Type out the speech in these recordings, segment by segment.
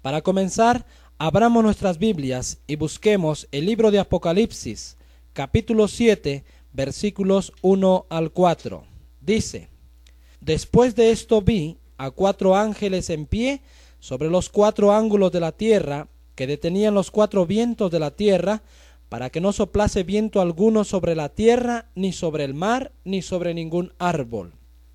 Para comenzar, abramos nuestras Biblias y busquemos el libro de Apocalipsis, capítulo 7, versículos 1 al 4. Dice: Después de esto vi a 4 ángeles en pie sobre los 4 ángulos de la tierra, que detenían los 4 vientos de la tierra, para que no soplase viento alguno sobre la tierra, ni sobre el mar, ni sobre ningún árbol.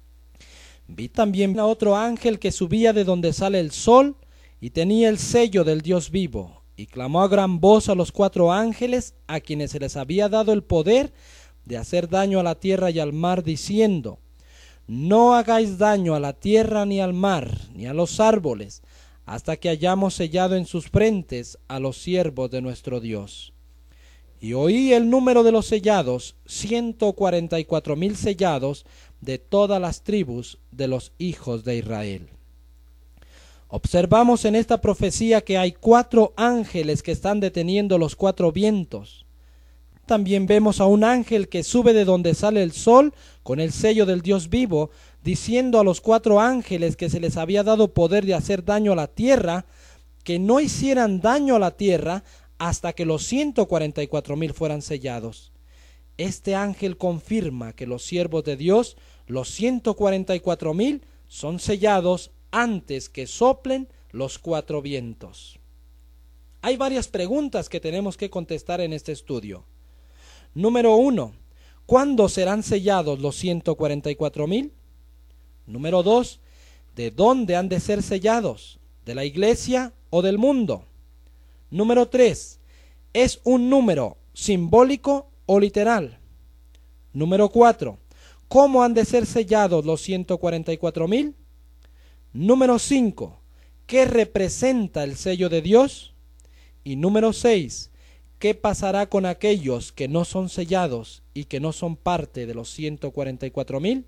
Vi también a otro ángel que subía de donde sale el sol, y tenía el sello del Dios vivo, y clamó a gran voz a los 4 ángeles, a quienes se les había dado el poder de hacer daño a la tierra y al mar, diciendo: No hagáis daño a la tierra, ni al mar, ni a los árboles, hasta que hayamos sellado en sus frentes a los siervos de nuestro Dios. Y oí el número de los sellados, 144,000 sellados de todas las tribus de los hijos de Israel. Observamos en esta profecía que hay 4 ángeles que están deteniendo los 4 vientos. También vemos a un ángel que sube de donde sale el sol con el sello del Dios vivo, diciendo a los 4 ángeles que se les había dado poder de hacer daño a la tierra, que no hicieran daño a la tierra hasta que los 144,000 fueran sellados. Este ángel confirma que los siervos de Dios, los 144,000, son sellados antes que soplen los 4 vientos. Hay varias preguntas que tenemos que contestar en este estudio. Número 1, ¿cuándo serán sellados los 144,000? Número 2, ¿de dónde han de ser sellados? ¿De la iglesia o del mundo? Número 3, ¿es un número simbólico o literal? Número 4, ¿cómo han de ser sellados los 144,000? Número 5, ¿qué representa el sello de Dios? Y número 6, ¿qué pasará con aquellos que no son sellados y que no son parte de los 144,000?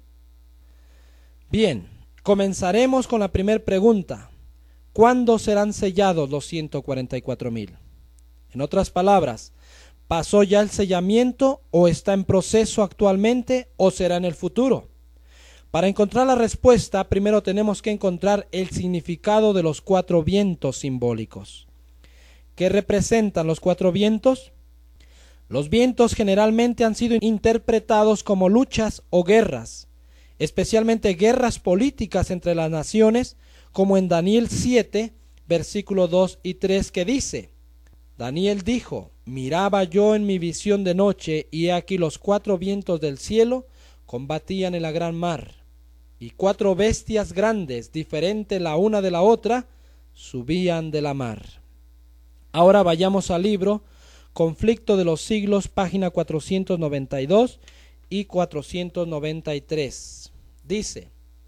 Bien, comenzaremos con la primera pregunta. ¿Cuándo serán sellados los 144,000? En otras palabras, ¿pasó ya el sellamiento o está en proceso actualmente o será en el futuro? Para encontrar la respuesta, primero tenemos que encontrar el significado de los 4 vientos simbólicos. ¿Qué representan los 4 vientos? Los vientos generalmente han sido interpretados como luchas o guerras, especialmente guerras políticas entre las naciones, como en Daniel 7, versículos 2 y 3, que dice: Daniel dijo: Miraba yo en mi visión de noche, y he aquí los 4 vientos del cielo combatían en la gran mar, y 4 bestias grandes, diferentes la una de la otra, subían de la mar. Ahora vayamos al libro Conflicto de los Siglos, página 492 y 493. Dice: